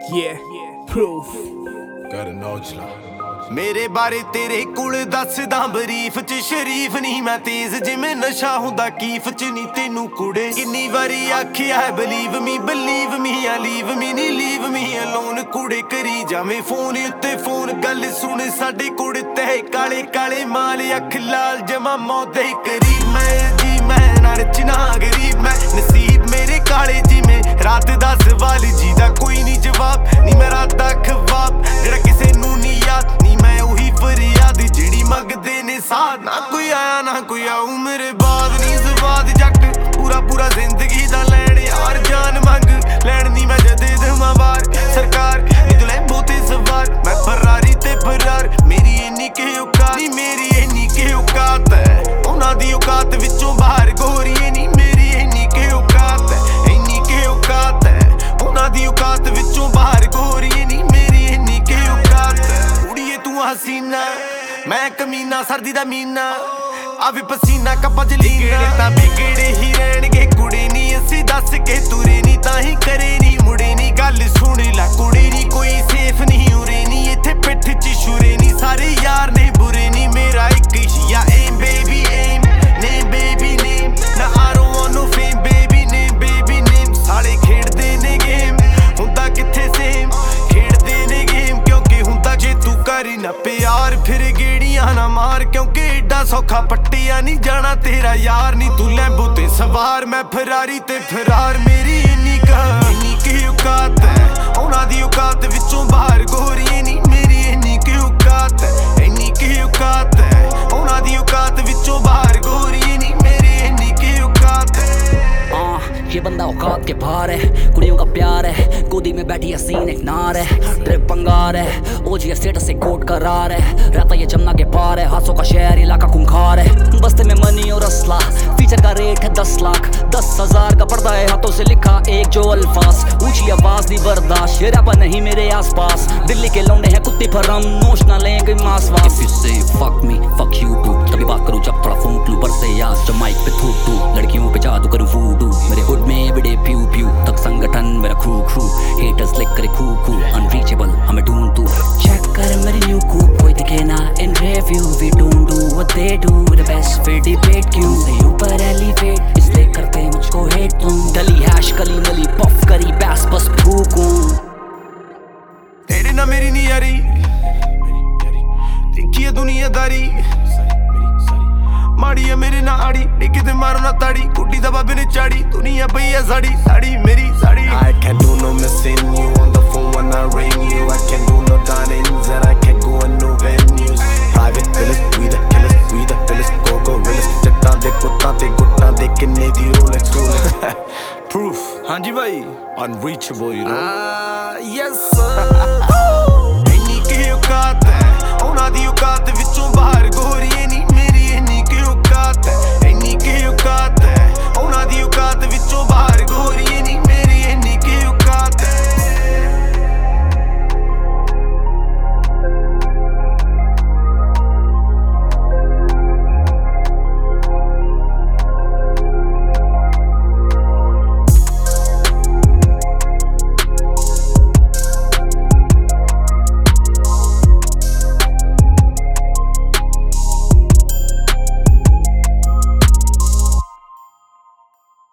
Yeah, proof. Got a knowledge now. ਮੇਰੇ ਬਾਰੇ ਤੇਰੇ ਕੋਲ ਦੱਸਦਾ ਬਰੀਫ ਚ ਸ਼ਰੀਫ ਨਹੀਂ ਮੈਂ ਤੇਜ਼ ਜਿਵੇਂ ਨਸ਼ਾ ਹੁੰਦਾ ਕੀਫ ਚ ਨਹੀਂ ਤੈਨੂੰ ਕੁੜੇ ਕਿੰਨੀ ਵਾਰੀ ਆਖਿਆ ਬਲੀਵ ਮੀ ਆ ਲੀਵ ਮੀ ਨਹੀਂ ਲੀਵ ਮੀ ਅਲੋਨ ਕੁੜੇ ਕਰੀ ਜਾਵੇਂ ਫੋਨ ਉੱਤੇ ਫੋਨ ਗੱਲ ਸੁਣ ਸਾਡੇ ਕੁੜ ਤੇ ਕਾਲੇ ਕਾਲੇ ਮਾਲ ਅੱਖ ਲਾਲ ਜਮਾ ਮੌਦੇ ਕਰੀ ਮੈਂ ਨਾ ਰਚਨਾ ਗਰੀਬ ਮੈਂ ਨਸੀਬ ਮੇਰੇ ਕਾਲੇ ਜਿਵੇਂ ਰਾਤ ਦਾ ਸਵਾਲ ਜੀ ਦਾ ਕੋਈ ਨਹੀਂ ਜਵਾਬ ਨਹੀਂ ਮੈਂ ਰਾਤ ਦਾ ਖਵਾਬ ਜਿਹੜਾ ਕਿਸੇ ਨੂੰ ਨਹੀਂ ਯਾਦ ਨਹੀਂ ਮੈਂ ਉਹੀ ਫਰਿਆਦ ਜਿਹੜੀ ਮੰਗਦੇ ਨੇ ਸਾਥ ਨਾ ਕੋਈ ਆਇਆ ਨਾ ਕੋਈ ਆਊ ਮੇਰੇ ਬਾਦ ਨਹੀਂ ਸਵਾਦ ਜੱਟ ਪੂਰਾ ਜ਼ਿੰਦਗੀ ਦਾ ਲੈਣ ਯਾਰ ਜਾਨ ਮੰਗ ਲੈਣ ਨਹੀਂ ਮੈਂ ਜਦੇ ਦਵਾਂ ਵਾਰ ਸਰਕਾਰ ਨੀ ਤੂੰ ਲੈਂਬੋ ਤੇ ਸਵਾਰ ਮੈਂ ਫਰਾਰੀ ਤੇ ਫਰਾਰ ਮੇਰੀ ਇੰਨੀ ਕਿ ਔਕਾਤ ਨਹੀਂ ਮੇਰੀ ਇੰਨੀ ਕਿ ਔਕਾਤ ਹੈ ਉਹਨਾਂ ਦੀ ਔਕਾਤ ਵਿੱਚੋਂ ਬਾਹਰ ਗੋਰੀਏ ਨਹੀਂ ਮੇਰੀ ਇੰਨੀ ਕਿ ਔਕਾਤ ਹੈ ਇੰਨੀ ਕਿ ਔਕਾਤ ਹੈ ਉਹਨਾਂ ਦੀ ਔਕਾਤ ਵਿੱਚੋਂ ਬਾਹਰ ਗੋਰੀਏ ਨਹੀਂ ਮੇਰੀ ਇੰਨੀ ਕਿ ਔਕਾਤ ਹੈ ਕੁੜੀਏ ਤੂੰ ਹਸੀਨਾ ਮੈਂ ਕਮੀਨਾ ਸਰਦੀ ਦਾ ਮੀਨਾ ਆਵੇ ਪਸੀਨਾ ਕੱਪਾਂ ਚ ਲੀਨਾ ਤਾਂ ਵਿਗੜੇ ਹੀ ਰਹਿਣਗੇ ਕੁੜੀ ਨੀ ਅਸੀਂ ਦੱਸ ਕੇ ਤੁਰੇ ਨੀ ਤਾਂ ਹੀ ਕਰੇ ਨੀ ਮੁੜੇ ਨੀ ਗੱਲ ਸੁਣ ਲੈ ਕੁੜੀ ਨੀ ਕੋਈ ਸੇਫ ਨਹੀਂ ਉਰੇ ਨੀ ਇੱਥੇ ਪਿੱਠ ਚ ਸ਼ੁਰੇ ਨੀ ਸਾਰੇ ਯਾਰ ਨੇ ਬੁਰੇ ਨੀ ਮੇਰਾ ਇੱਕ ਹੀ ਆ ਏਮ ਬੇਬੀ ਏਮ ਨੇਮ ਬੇਬੀ ਨੇਮ ਨਾ I don't want no fame baby name ਸਾਲੇ ਖੇਡਦੇ ਨੇ ਗੇਮ ਹੁੰਦਾ ਕਿੱਥੇ ਸੇਮ ਖੇਡਦੇ ਨੇ ਗੇਮ ਕਿਉਂਕਿ ਹੁੰਦਾ ਜੇ ਤੂੰ ਕਰੀ ਨਾ ਪਿਆਰ ਫਿਰ ਗੇੜੀਆਂ ਨਾ ਮਾਰ ਕਿਉਂਕਿ ਏਡਾ ਸੌਖਾ ਪੱਟਿਆ ਨਹੀਂ ਜਾਣਾ ਤੇਰਾ ਯਾਰ ਨਹੀਂ ਤੂੰ ਲੈਂਬੋ ਤੇ ਸਵਾਰ ਮੈਂ ਫਰਾਰੀ ਤੇ ਫਰਾਰ ਮੇਰੀ ਇੰਨੀ ਕਿ ਔਕਾਤ ਹੈ ਉਹਨਾਂ ਦੀ ਔਕਾਤ ਵਿੱਚੋਂ ਬਾਹਰ ਗੋਰੀਏ ਨਹੀਂ ਮੇਰੀ ਇੰਨੀ ਕਿ ਔਕਾਤ ਹੈ ਇੰਨੀ ਕਿ ਔਕਾਤ ਹੈ ਉਹਨਾਂ ਦੀ ਔਕਾਤ ਵਿੱਚੋਂ ਬਾਹਰ ਗੋਰੀਏ नहीं मेरी इंनी की औकात है ये बंदा औकात के बाहर है कुड़ियों का प्यार है गोदी में बैठी हसीन एक नार है ट्रिप पंगार है ओजी स्टेटस से कोट करार है रहता ये जमुना के पार है हाथों का शहर इलाका खूंखार है बस्ते में मनी और असला फीचर का रेट है 10 लाख 10,000 का पड़ता है हाथों से लिखा एक जो अल्फाज ऊंची आवाज दी बर्दाश्त ये रैपर नहीं मेरे आसपास दिल्ली के लौंडे हैं कुत्ते फरम नोश ना लेंगे मास वास If you say fuck me fuck you too तभी बात करूं जब थोड़ा फोन क्लू बरसे याद जब माइक पे थू लड़कियों पे जादू करूं वूडू मेरे हुड में एवरीडे प्यू तक संगठन मेरा क्रू हेटर्स लिख करे खूू अनरीचेबल हमें ढूंढ तू चेक कर मेरी न्यू कूप कोई दिखे ना इन review we don't do what they do with the best फिर डिबेट क्यों से ऊपर एलिवेट इसलिए करते मुझको हेट तुम डली हैश कली नली पफ करी बैस बस फूकूं तेरे ना मेरी नहीं यारी देखिए दुनियादारी माड़ी है मेरे ना आड़ी निके ते मारो ना ताड़ी कुटी दा बाबे ने चाड़ी दुनिया पई है साड़ी मेरी sari I can't do no missing you on the phone when I ring you I can't do no dinings and I can't go in no venues private villas we the killers we the villas go realers जट्टां दे पुत्तां ते गुट्टां दे किन्ने दी Rolex proof हाँ जी भाई unreachable you know yes sir